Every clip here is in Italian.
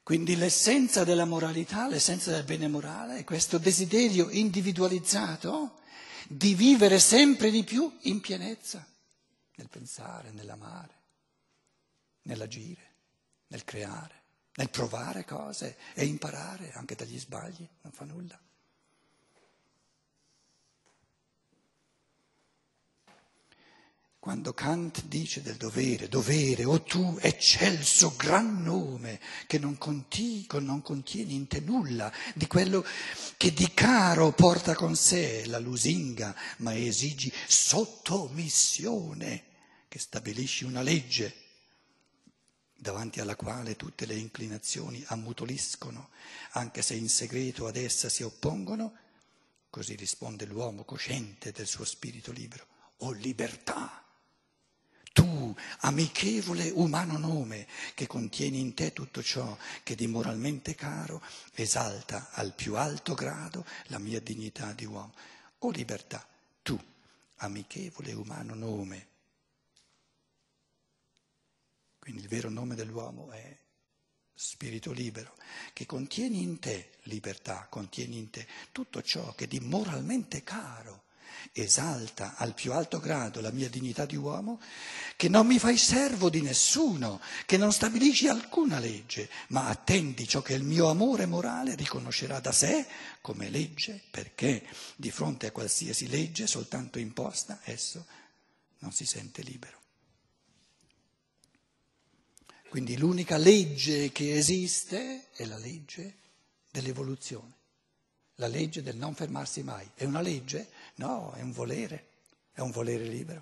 Quindi l'essenza della moralità, l'essenza del bene morale è questo desiderio individualizzato di vivere sempre di più in pienezza, nel pensare, nell'amare, nell'agire, nel creare, nel provare cose e imparare anche dagli sbagli, non fa nulla. Quando Kant dice del dovere, o tu eccelso gran nome, che non contieni in te nulla di quello che di caro porta con sé la lusinga, ma esigi sottomissione, che stabilisci una legge davanti alla quale tutte le inclinazioni ammutoliscono, anche se in segreto ad essa si oppongono, così risponde l'uomo cosciente del suo spirito libero, o libertà. Tu, amichevole umano nome, che contieni in te tutto ciò che di moralmente caro esalta al più alto grado la mia dignità di uomo. O libertà, tu, amichevole umano nome. Quindi il vero nome dell'uomo è spirito libero, che contieni in te libertà, contieni in te tutto ciò che di moralmente caro esalta al più alto grado la mia dignità di uomo, che non mi fai servo di nessuno, che non stabilisci alcuna legge, ma attendi ciò che il mio amore morale riconoscerà da sé come legge, perché di fronte a qualsiasi legge soltanto imposta esso non si sente libero. Quindi l'unica legge che esiste è la legge dell'evoluzione. La legge del non fermarsi mai. È una legge? No, è un volere libero.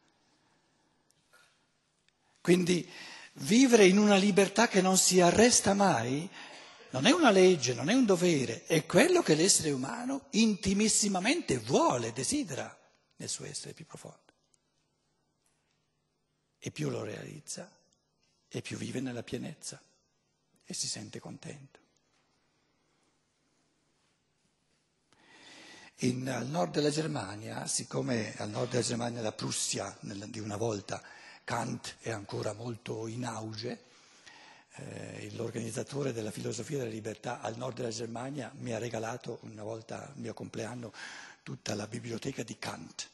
Quindi vivere in una libertà che non si arresta mai non è una legge, non è un dovere, è quello che l'essere umano intimissimamente vuole, desidera nel suo essere più profondo. E più lo realizza, e più vive nella pienezza e si sente contento. Al nord della Germania, siccome al nord della Germania, la Prussia di una volta, Kant è ancora molto in auge, l'organizzatore della filosofia della libertà al nord della Germania mi ha regalato una volta al mio compleanno tutta la biblioteca di Kant.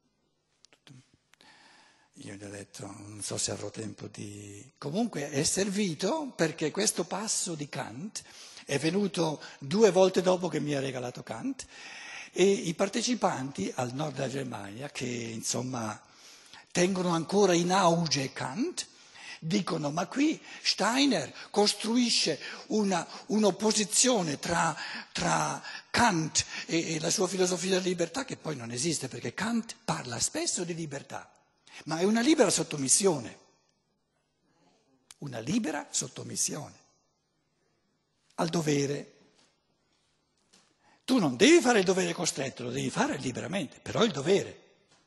Io gli ho detto, non so se avrò tempo di... Comunque è servito perché questo passo di Kant è venuto 2 volte dopo che mi ha regalato Kant. E i partecipanti al nord della Germania, che insomma tengono ancora in auge Kant, dicono ma qui Steiner costruisce un'opposizione tra Kant e la sua filosofia della libertà che poi non esiste, perché Kant parla spesso di libertà, ma è una libera sottomissione al dovere. Tu non devi fare il dovere costretto, lo devi fare liberamente, però il dovere.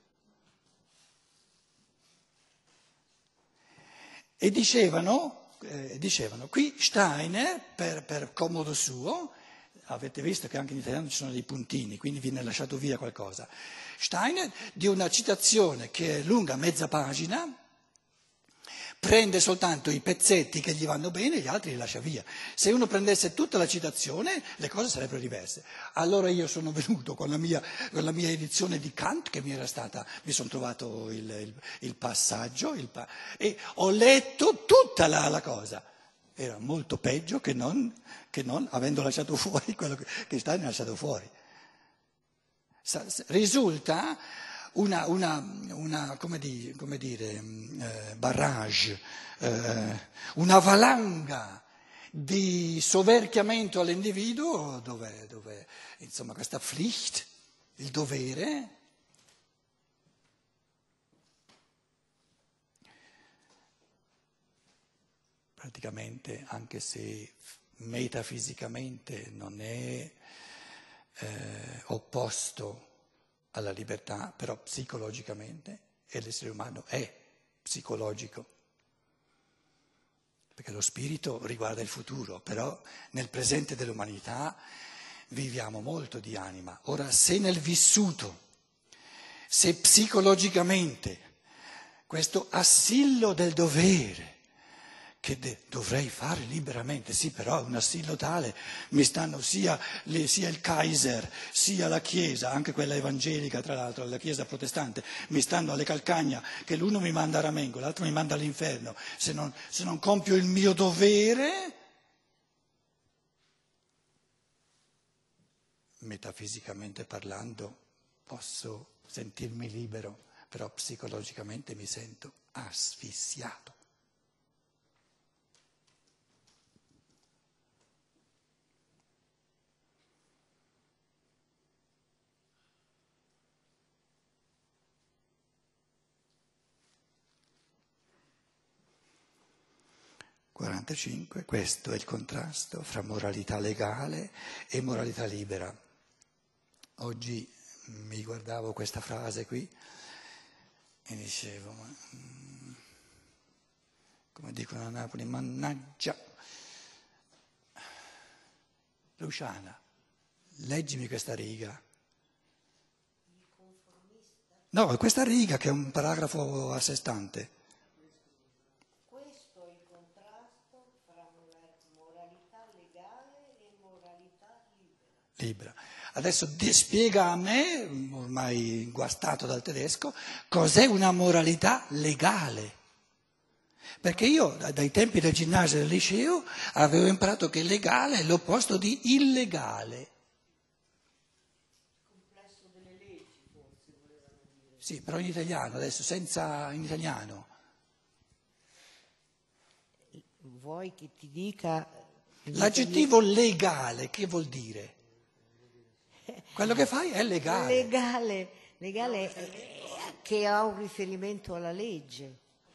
E dicevano, qui Steiner, per comodo suo, avete visto che anche in italiano ci sono dei puntini, quindi viene lasciato via qualcosa. Steiner, di una citazione che è lunga mezza pagina, prende soltanto i pezzetti che gli vanno bene e gli altri li lascia via. Se uno prendesse tutta la citazione, le cose sarebbero diverse. Allora io sono venuto con la mia edizione di Kant, che mi sono trovato il passaggio, e ho letto tutta la cosa. Era molto peggio che non avendo lasciato fuori quello che Steiner ha lasciato fuori. Risulta barrage, una valanga di soverchiamento all'individuo dove insomma questa Pflicht, il dovere, praticamente, anche se metafisicamente non è opposto alla libertà, però psicologicamente, e l'essere umano è psicologico, perché lo spirito riguarda il futuro, però nel presente dell'umanità viviamo molto di anima. Ora, se nel vissuto, se psicologicamente questo assillo del dovere, che dovrei fare liberamente, sì, però è un assillo tale, mi stanno sia il Kaiser, sia la Chiesa, anche quella evangelica tra l'altro, la Chiesa protestante, mi stanno alle calcagna, che l'uno mi manda a ramengo, l'altro mi manda all'inferno, se non compio il mio dovere, metafisicamente parlando, posso sentirmi libero, però psicologicamente mi sento asfissiato. Questo è il contrasto fra moralità legale e moralità libera. Oggi mi guardavo questa frase qui e dicevo, come dicono a Napoli, mannaggia. Luciana, leggimi questa riga. No, questa riga che è un paragrafo a sé stante. Questo è il contrasto fra moralità legale e moralità libera. Adesso spiega a me, ormai guastato dal tedesco, cos'è una moralità legale. Perché io dai tempi del ginnasio e del liceo avevo imparato che legale è l'opposto di illegale. Il complesso delle leggi, forse volevano dire. Sì, però in italiano, adesso senza in italiano. Vuoi che ti dica... L'aggettivo legale che vuol dire? Quello che fai è legale. Legale che ha un riferimento alla legge.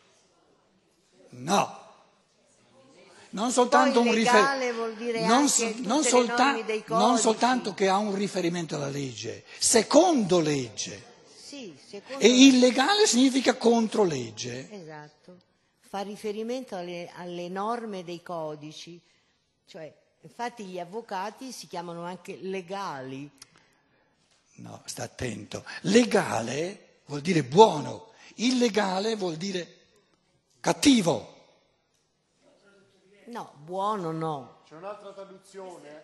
No. Non soltanto Poi un legale vuol dire anche tutte le norme dei codici. Non soltanto che ha un riferimento alla legge, secondo legge. Sì, secondo E illegale significa contro legge. Esatto. Fa riferimento alle norme dei codici. Cioè, infatti gli avvocati si chiamano anche legali. No, sta attento. Legale vuol dire buono, illegale vuol dire cattivo. No, buono no. C'è un'altra traduzione.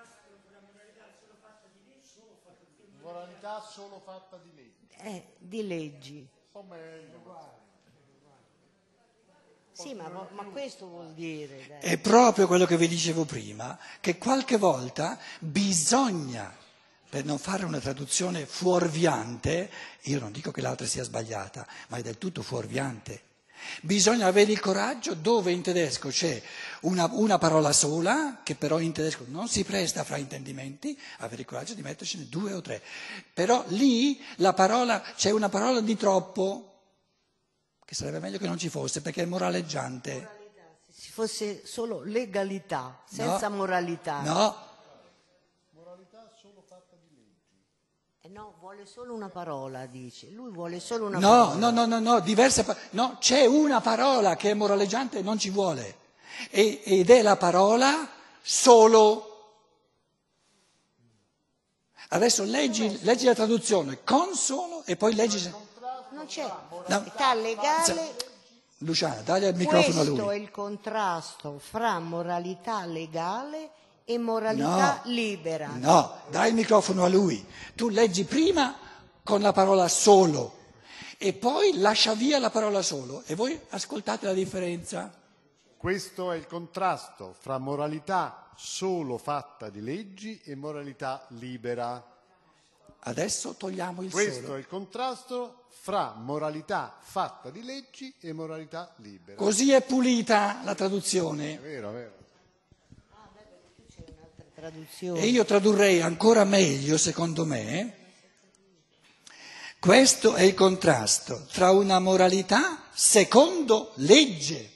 Moralità solo fatta di leggi. Di leggi. Un po' meglio. Sì, ma questo vuol dire. Dai. È proprio quello che vi dicevo prima, che qualche volta bisogna, per non fare una traduzione fuorviante, io non dico che l'altra sia sbagliata, ma è del tutto fuorviante. Bisogna avere il coraggio dove in tedesco c'è una parola sola, che però in tedesco non si presta fra intendimenti, avere il coraggio di mettercene 2 o 3. Però lì c'è una parola di troppo, che sarebbe meglio che non ci fosse, perché è moraleggiante. Se ci fosse solo legalità, senza moralità. No. Moralità solo fatta di leggi. No, vuole solo una parola, dice. Lui vuole solo una parola. No, no, c'è una parola che è moraleggiante e non ci vuole. Ed è la parola solo. Adesso leggi la traduzione con solo e poi leggi. Non c'è. Moralità legale. Luciana, dagli il microfono a lui. Questo è il contrasto fra moralità legale e moralità libera. No, dai il microfono a lui. Tu leggi prima con la parola solo e poi lascia via la parola solo e voi ascoltate la differenza. Questo è il contrasto fra moralità solo fatta di leggi e moralità libera. Adesso togliamo il Questo solo. è il contrasto fra moralità fatta di leggi e moralità libera. Così è pulita la traduzione. È vero, è vero. C'è un'altra traduzione. E io tradurrei ancora meglio, secondo me, questo è il contrasto tra una moralità secondo legge.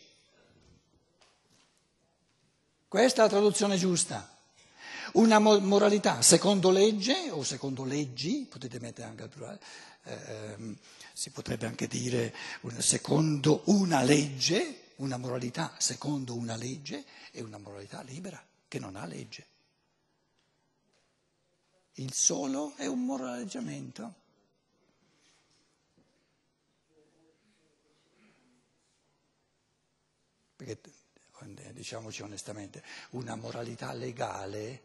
Questa è la traduzione giusta. Una moralità secondo legge o secondo leggi, potete mettere anche al plurale, si potrebbe anche dire secondo una legge, una moralità secondo una legge e una moralità libera che non ha legge. Il solo è un moraleggiamento. Perché diciamoci onestamente, una moralità legale,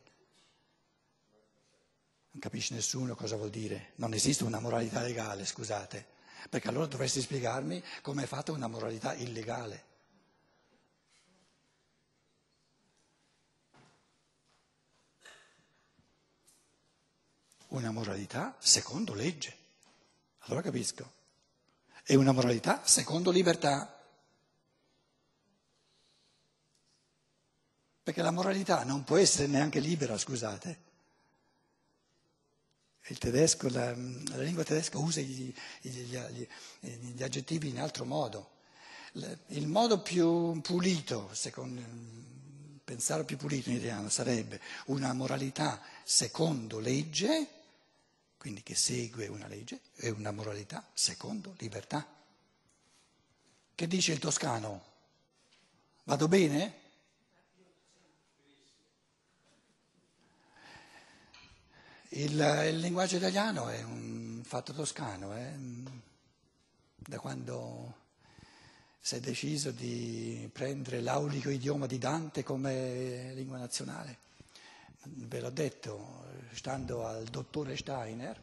non capisce nessuno cosa vuol dire. Non esiste una moralità legale, scusate, perché allora dovresti spiegarmi come è fatta una moralità illegale. Una moralità secondo legge, allora capisco. E una moralità secondo libertà. Perché la moralità non può essere neanche libera, scusate. Il tedesco, la lingua tedesca usa gli aggettivi in altro modo. Il modo più pulito, pensare più pulito in italiano, sarebbe una moralità secondo legge, quindi che segue una legge, e una moralità secondo libertà. Che dice il toscano? Vado bene? Il linguaggio italiano è un fatto toscano, da quando si è deciso di prendere l'aulico idioma di Dante come lingua nazionale. Ve l'ho detto, stando al dottore Steiner,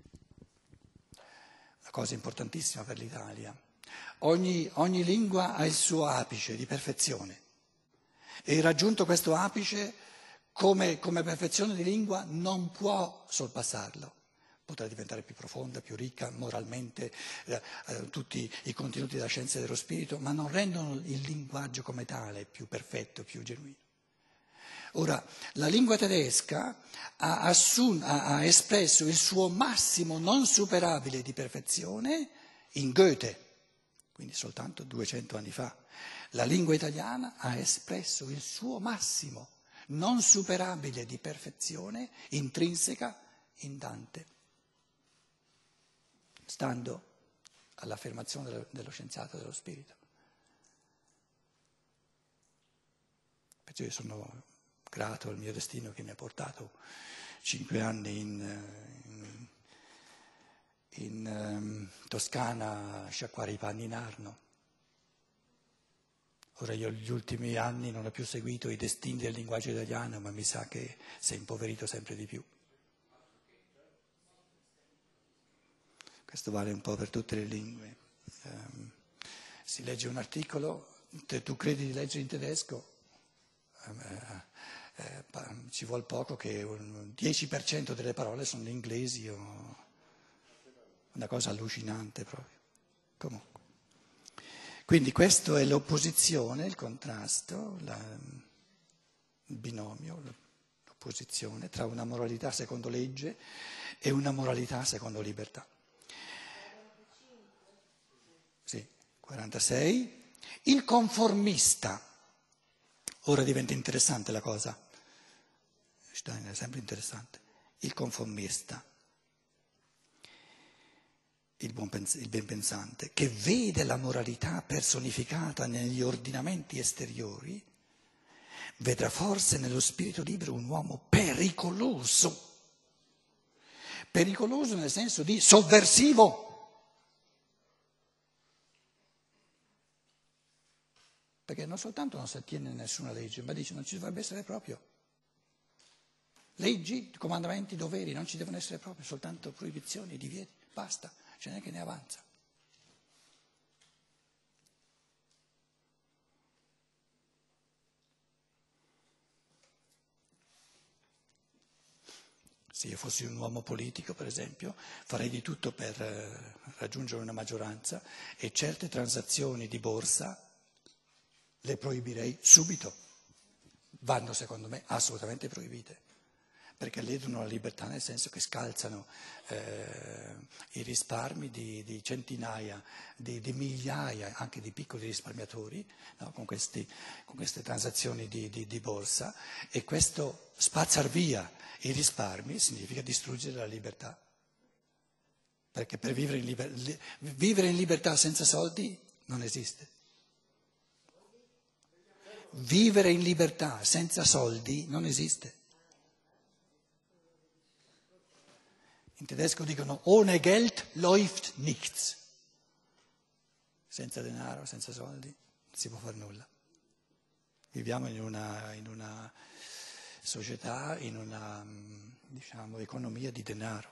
una cosa importantissima per l'Italia, ogni lingua ha il suo apice di perfezione e raggiunto questo apice come perfezione di lingua non può sorpassarlo. Potrà diventare più profonda, più ricca moralmente, tutti i contenuti della scienza dello spirito, ma non rendono il linguaggio come tale più perfetto, più genuino. Ora, la lingua tedesca ha espresso il suo massimo non superabile di perfezione in Goethe, quindi soltanto 200 anni fa. La lingua italiana ha espresso il suo massimo non superabile di perfezione intrinseca in Dante, stando all'affermazione dello scienziato dello spirito. Perciò io sono grato al mio destino che mi ha portato 5 anni in Toscana a sciacquare i panni in Arno. Ora io gli ultimi anni non ho più seguito i destini del linguaggio italiano, ma mi sa che si è impoverito sempre di più. Questo vale un po' per tutte le lingue. Si legge un articolo, tu credi di leggere in tedesco, ci vuole poco che un 10% delle parole sono inglesi o una cosa allucinante proprio. Comunque. Quindi questo è l'opposizione, il contrasto, il binomio, l'opposizione tra una moralità secondo legge e una moralità secondo libertà. Sì, 46. Il conformista. Ora diventa interessante la cosa. Steiner è sempre interessante. Il conformista. Il ben pensante, che vede la moralità personificata negli ordinamenti esteriori, vedrà forse nello spirito libero un uomo pericoloso. Pericoloso nel senso di sovversivo. Perché non soltanto non si attiene a nessuna legge, ma dice non ci dovrebbe essere proprio. Leggi, comandamenti, doveri, non ci devono essere proprio, soltanto proibizioni, divieti, basta. Ce n'è che ne avanza. Se io fossi un uomo politico, per esempio, farei di tutto per raggiungere una maggioranza e certe transazioni di borsa le proibirei subito. Vanno, secondo me, assolutamente proibite. Perché ledono la libertà nel senso che scalzano i risparmi di centinaia, di migliaia anche di piccoli risparmiatori, no, con queste transazioni di borsa, e questo spazzar via i risparmi significa distruggere la libertà. Perché per vivere in libertà senza soldi non esiste. Vivere in libertà senza soldi non esiste. In tedesco dicono ohne Geld läuft nichts. Senza denaro, senza soldi, non si può fare nulla. Viviamo in una società, in una, diciamo, economia di denaro.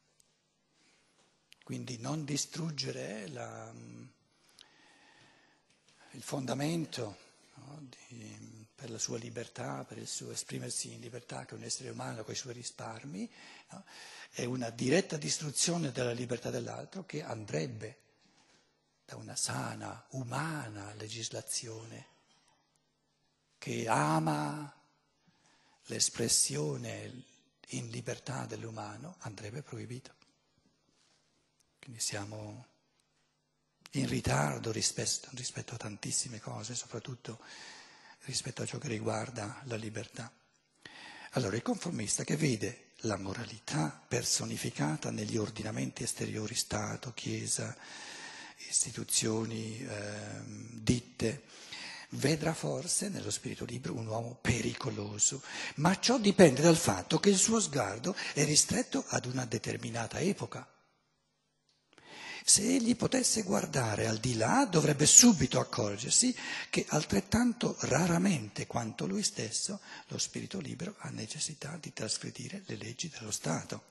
Quindi non distruggere il fondamento, no, per la sua libertà, per il suo esprimersi in libertà, che è un essere umano con i suoi risparmi, no, è una diretta distruzione della libertà dell'altro che andrebbe da una sana, umana legislazione che ama l'espressione in libertà dell'umano, andrebbe proibito. Quindi siamo in ritardo rispetto a tantissime cose, soprattutto rispetto a ciò che riguarda la libertà. Allora il conformista che vede la moralità personificata negli ordinamenti esteriori, Stato, Chiesa, istituzioni, ditte, vedrà forse nello spirito libero un uomo pericoloso, ma ciò dipende dal fatto che il suo sguardo è ristretto ad una determinata epoca. Se egli potesse guardare al di là, dovrebbe subito accorgersi che altrettanto raramente quanto lui stesso lo spirito libero ha necessità di trasgredire le leggi dello Stato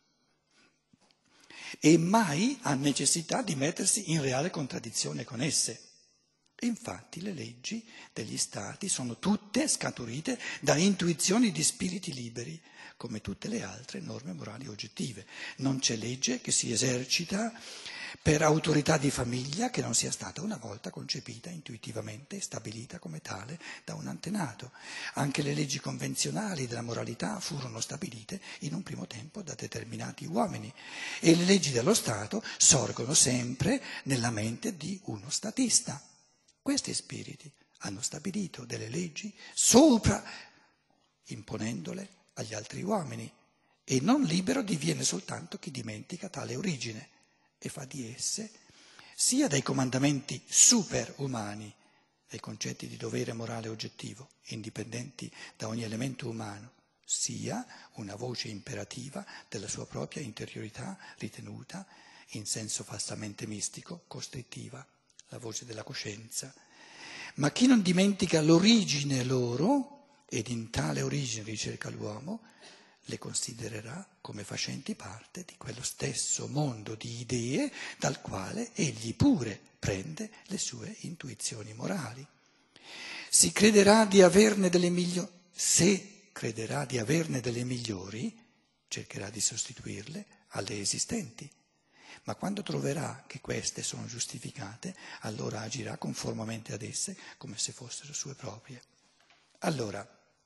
e mai ha necessità di mettersi in reale contraddizione con esse. Infatti le leggi degli Stati sono tutte scaturite da intuizioni di spiriti liberi, come tutte le altre norme morali oggettive. Non c'è legge che si esercita per autorità di famiglia che non sia stata una volta concepita intuitivamente e stabilita come tale da un antenato. Anche le leggi convenzionali della moralità furono stabilite in un primo tempo da determinati uomini e le leggi dello Stato sorgono sempre nella mente di uno statista. Questi spiriti hanno stabilito delle leggi sopra, imponendole agli altri uomini, e non libero diviene soltanto chi dimentica tale origine e fa di esse sia dei comandamenti superumani, dei concetti di dovere morale oggettivo, indipendenti da ogni elemento umano, sia una voce imperativa della sua propria interiorità ritenuta in senso falsamente mistico, costrittiva, la voce della coscienza. Ma chi non dimentica l'origine loro, ed in tale origine ricerca l'uomo, le considererà come facenti parte di quello stesso mondo di idee dal quale egli pure prende le sue intuizioni morali. Se crederà di averne delle migliori, cercherà di sostituirle alle esistenti. Ma quando troverà che queste sono giustificate, allora agirà conformemente ad esse come se fossero sue proprie. Allora,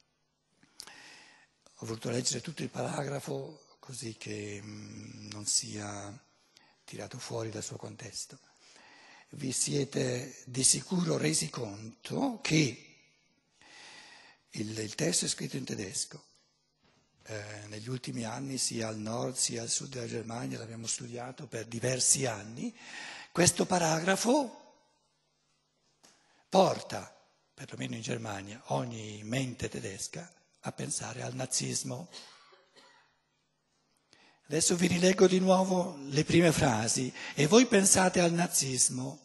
ho voluto leggere tutto il paragrafo così che non sia tirato fuori dal suo contesto. Vi siete di sicuro resi conto che il testo è scritto in tedesco. Negli ultimi anni sia al nord sia al sud della Germania l'abbiamo studiato per diversi anni. Questo paragrafo porta, perlomeno in Germania, ogni mente tedesca a pensare al nazismo. Adesso vi rileggo di nuovo le prime frasi. E voi pensate al nazismo?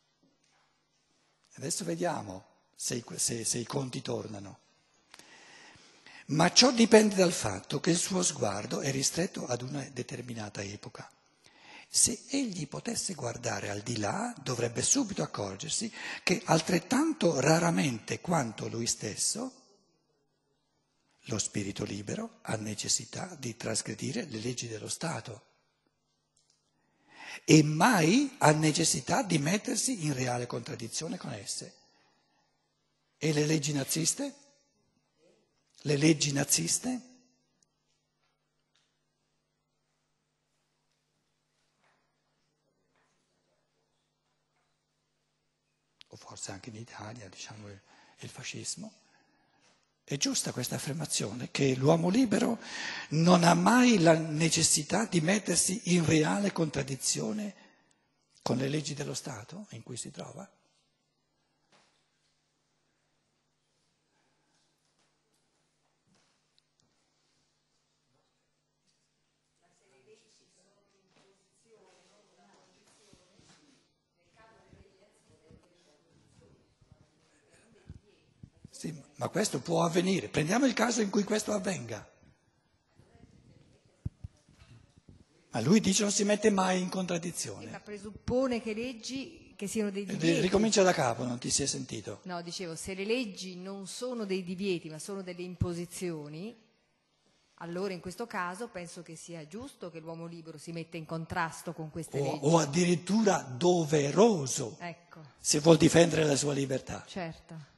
Adesso vediamo se i conti tornano. Ma ciò dipende dal fatto che il suo sguardo è ristretto ad una determinata epoca. Se egli potesse guardare al di là, dovrebbe subito accorgersi che altrettanto raramente quanto lui stesso, lo spirito libero ha necessità di trasgredire le leggi dello Stato e mai ha necessità di mettersi in reale contraddizione con esse. E le leggi naziste? Le leggi naziste? O forse anche in Italia, diciamo, il fascismo. È giusta questa affermazione che l'uomo libero non ha mai la necessità di mettersi in reale contraddizione con le leggi dello Stato in cui si trova? Sì, ma questo può avvenire. Prendiamo il caso in cui questo avvenga. Ma lui dice non si mette mai in contraddizione. Ma presuppone che leggi che siano dei divieti. Ricomincia da capo, non ti si è sentito. No, dicevo, se le leggi non sono dei divieti ma sono delle imposizioni, allora in questo caso penso che sia giusto che l'uomo libero si metta in contrasto con queste leggi. O addirittura doveroso, Ecco, se vuol difendere la sua libertà. certo.